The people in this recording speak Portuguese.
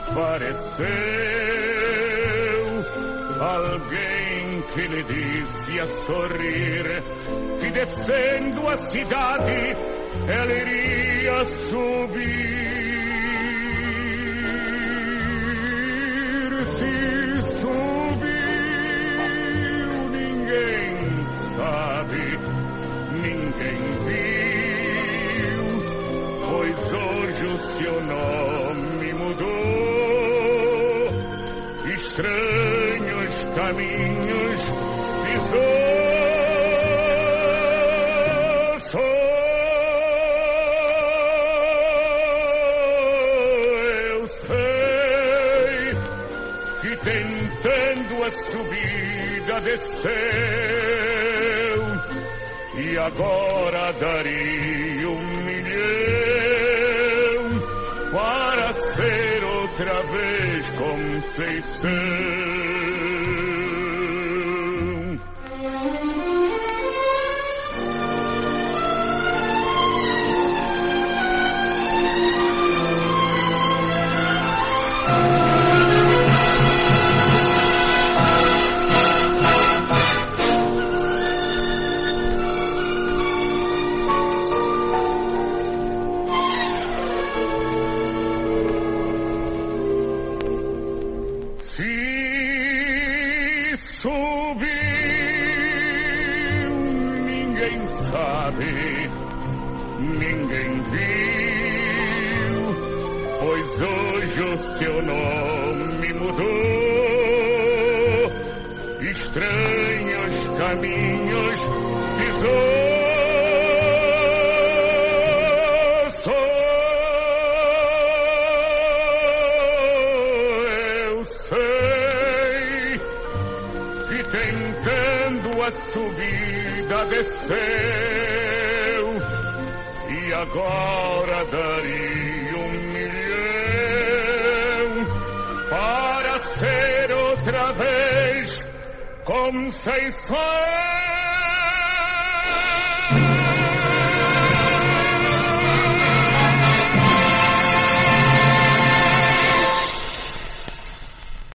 apareceu alguém que lhe disse a sorrir que descendo a cidade ela iria subir. Se subiu, ninguém sabe, ninguém viu, pois hoje o seu nome mudou, estranhos caminhos pisou. Eu sei que tentando a subida desceu e agora daria 1.000.000 para ser outra vez Conceição. Se subiu, ninguém sabe, ninguém viu, pois hoje o seu nome mudou, estranhos caminhos pisou. Tentando a subida desceu e agora daria 1.000.000 para ser outra vez Conceição.